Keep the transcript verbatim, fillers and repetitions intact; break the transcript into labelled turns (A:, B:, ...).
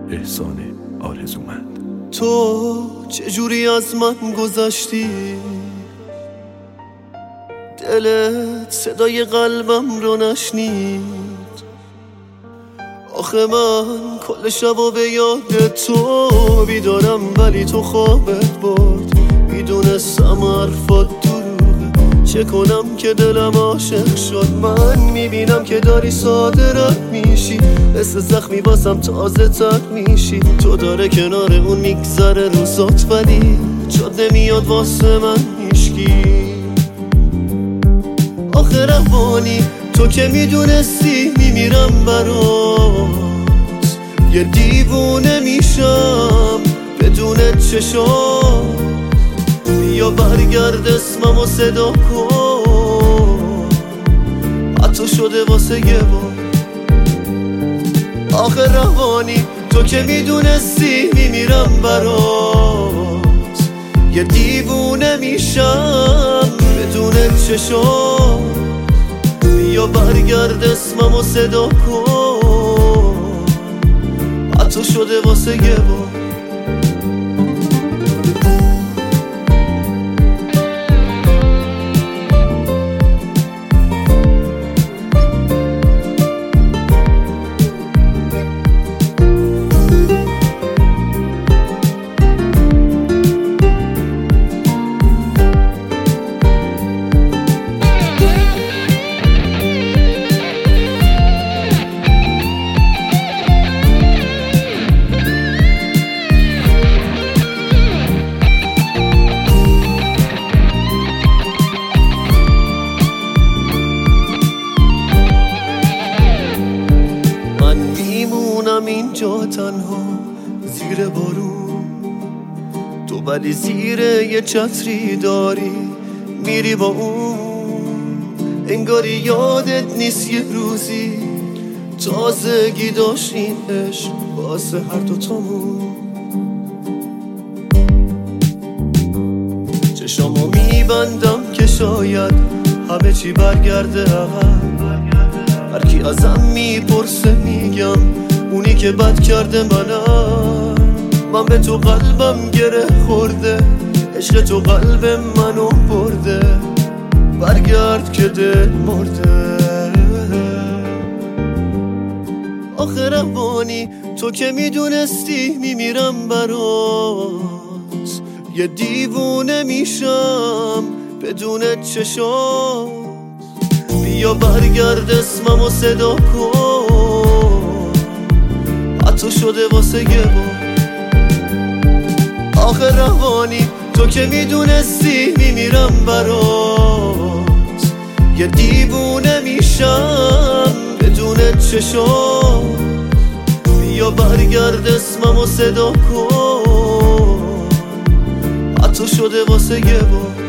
A: احسان آرزومند.
B: تو چجوری از من گذشتی؟ دلت صدای قلبم رو نشنید. آخه من کل شبا به یاد تو بیدارم، ولی تو خوابت برد. میدونستم حرفات دروغه، چه کنم که دلم عاشق شد. من میبینم که داری ساده رد میشی، مثل زخمی باسم تازه تر میشی. تو داره کنار اون میگذره روزات، ولی جاد نمیاد واسه من هیشکی. آخه روانی تو که میدونستی میمیرم برات، یه دیوونه میشم بدون چشات. بیا برگرد اسممو صدا کن، حتی شده واسه یه بار. آخه روانی تو که میدونستی میمیرم برات، یه دیوونه میشم بدون چشات. بیا برگرد اسممو صدا کن، حتی شده واسه یه بار. اینجا تنها زیر بارون، تو ولی زیر یه چتری داری میری با اون. انگاری یادت نیست یه روزی تازگی داشت این عشق واسه هر دوتامون. چشامو میبندم که شاید همه چی برگرده عقب. هر کی ازم میپرسه میگم اونی که بد کرده منم. من به تو قلبم گره خورده، عشق تو قلب منو برده. برگرد که دل مرده. آخه روانی تو که میدونستی میمیرم برات، یه دیوونه میشم بدون چشات. بیا برگرد اسممو صدا کن، حتی شده واسه یه بار. آخه روانی تو که میدونستی میمیرم برات، یه دیوونه میشم بدون چشات. بیا برگرد اسممو صدا کن، حتی شده واسه یه بار.